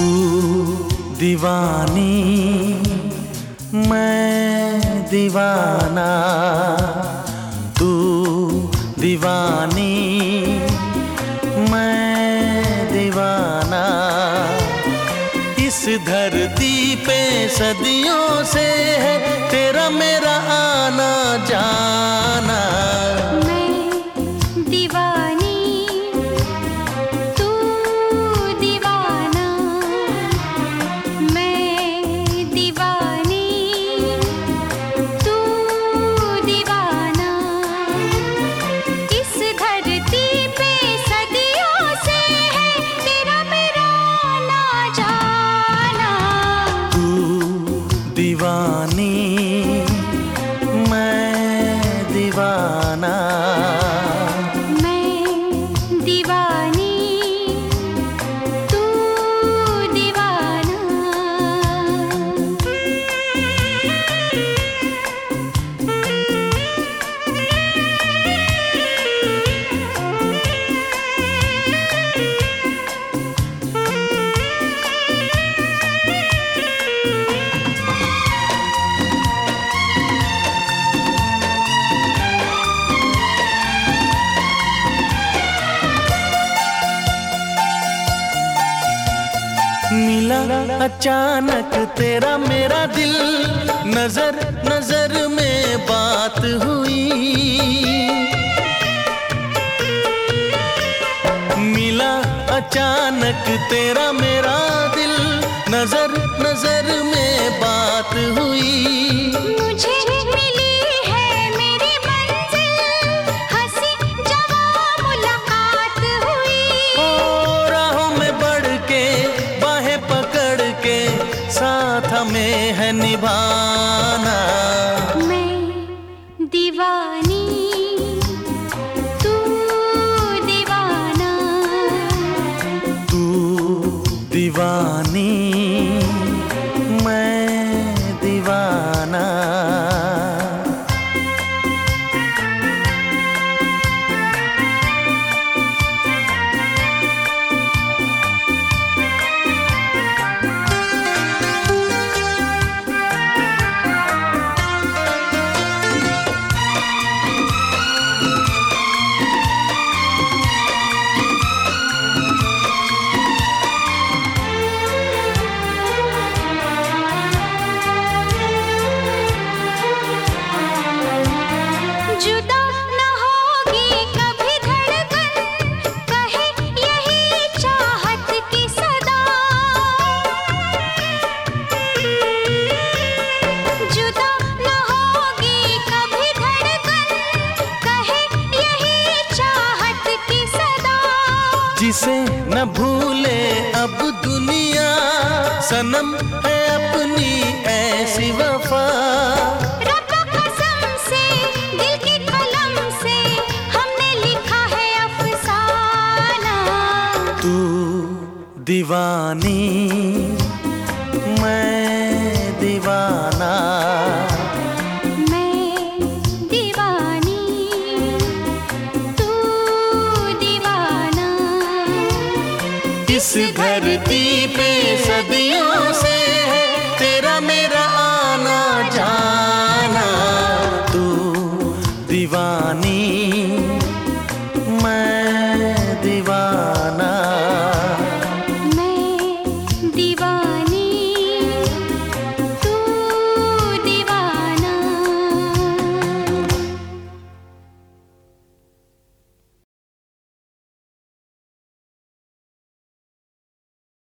तू दीवानी मैं दीवाना, तू दीवानी मैं दीवाना। इस धरती पे सदियों से है तेरा मेरा आना जाना। दीवानी मैं दीवाना, मैं दीवानी तू दीवाना। मिला अचानक तेरा मेरा दिल, नजर नजर में बात हुई। मिला अचानक तेरा मेरा दिल, नजर नजर में बात हुई। मुझे मिली है मेरी मंजिल, हंसी जवां मुलाकात हुई। ओ राहों में बढ़ के बाहें पकड़ के साथ हमें है निभाना। मैं दीवानी तू दीवाना, तू दीवानी मैं दीवाना। जुदा न होगी कभी धड़कन, कहे यही चाहत की सदा। जुदा न होगी कभी धड़कन, कहे यही चाहत की सदा। जिसे न भूले अब दुनिया, सनम है अपनी ऐसी वफा। तू दीवानी मैं दीवाना, मैं दीवानी तू दीवाना। इस धरती पे सदियों से